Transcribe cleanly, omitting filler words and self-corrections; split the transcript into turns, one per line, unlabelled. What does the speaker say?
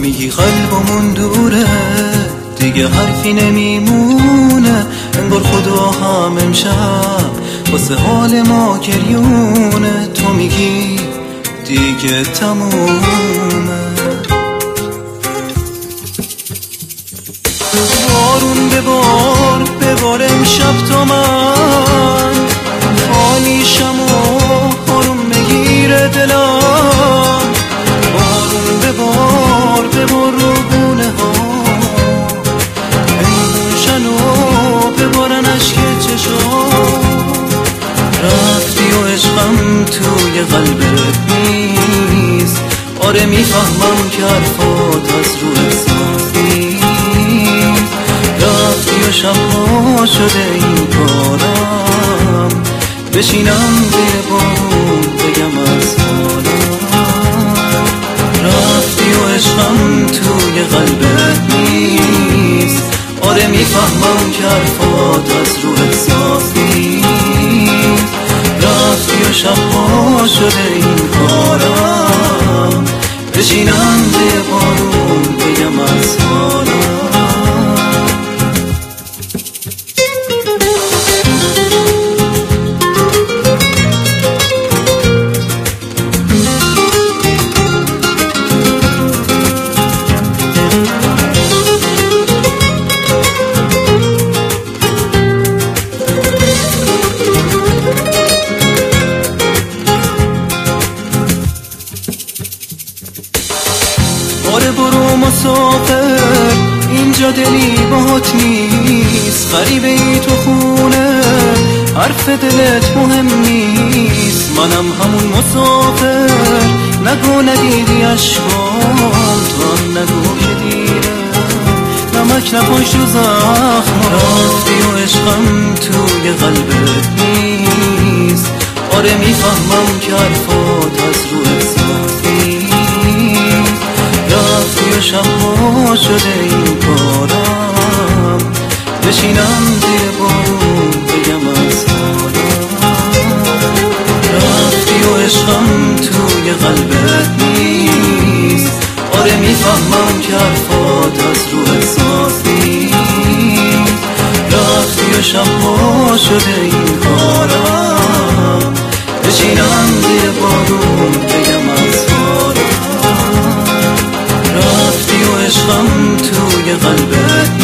میگی قلبمون دوره دیگه حرفی نمیمونه، انگار خدا هم امشب واسه حال ما گریونه. تو میگی دیگه تمومه. بارون ببار امشب تا من خالیشم و آروم بگیره دلم. بارون ببار رو گونه ها انگوشن و ببارن عشق چشام. رفتی و عشقم توی قلبت نیست، آره میفهمم که حرفات از رو احساس نیست. رفتی و شبها شده این کارم، بشینم زیر بارون بگم از حالم. رفتی و عشقم توی قلبت نیست، آره میفهمم که حرفات از رو احساس نیست. رفتی و شبها شده این کارم، بشینم زیر بارون بگم از حالم. آره برو مسافر، اینجا دلی باهات نیست. غریبه ای تو خونه، حرف دلت مهم نیست. منم همون مسافر، نگو ندیدی اشکام، تو هم نگو که دیره نمک نپاش رو زخم. رفتی و عشقم توی قلبت نیست، آره میفهمم که حرفات از رو احساس نیست. رفتی و شبها شده این کارم، بشینم زیر بارون بگم از حالم. رفتی و عشقم توی قلبت نیست، آره میفهمم که حرفات از رو احساس نیست. رفتی و شبها شده این کارم، بشینم زیر بارون بگم از حالم. رفتی و عشقم توی قلبت